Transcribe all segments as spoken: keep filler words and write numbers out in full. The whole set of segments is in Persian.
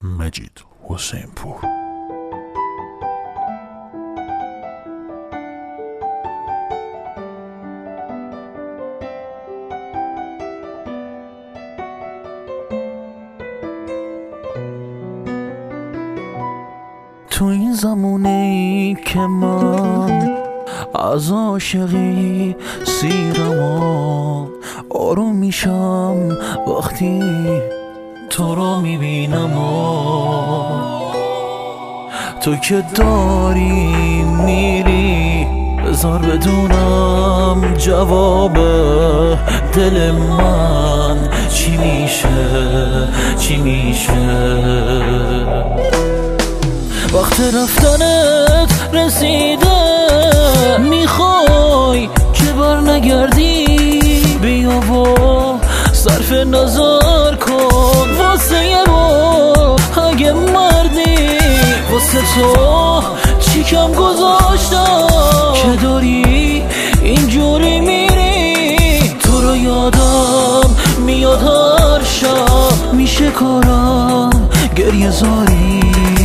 مجید حسین پور. تو این زمانی که من از عاشقی سیرم و آروم میشم وقتی تو رو میبینم و تو که داری میری بذار بدونم جواب دل من چی میشه چی میشه. وقت رفتنت رسیده میخوای که بر نگردی بیا و صرف نظر کن واسه یه بار اگه مردی واسه تو چی کم گذاشتم که داری اینجوری میری. تو رو یادم میاد هر شب میشه کارم گریه زاری.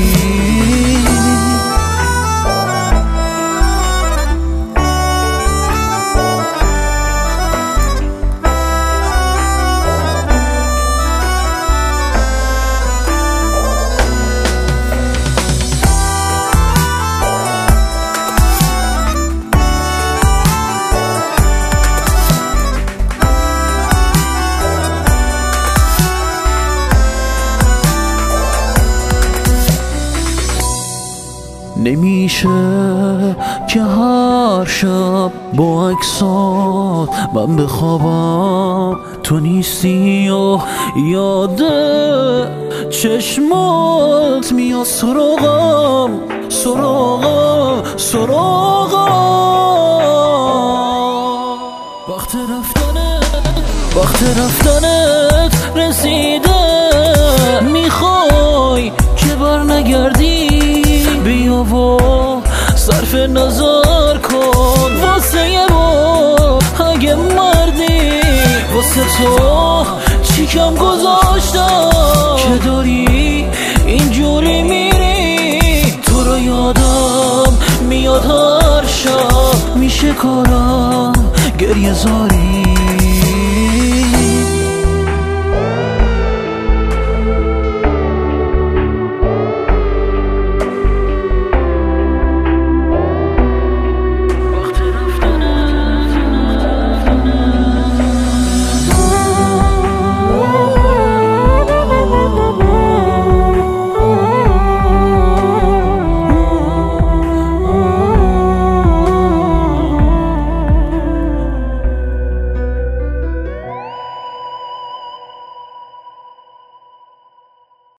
نمیشه که هر شب با عکسات من بخوابم تو نیستی و یاد چشمات میاد سراغم سراغم سراغم. وقت رفتنت وقت رفتنت رسیده میخوای که بر نگردی بیا و صرف نظر کن واسه یه بار اگه مردی واسه تو چی کم گذاشتم که داری اینجوری میری. تو رو یادم میاد هر شب میشه کارم گریه زاری.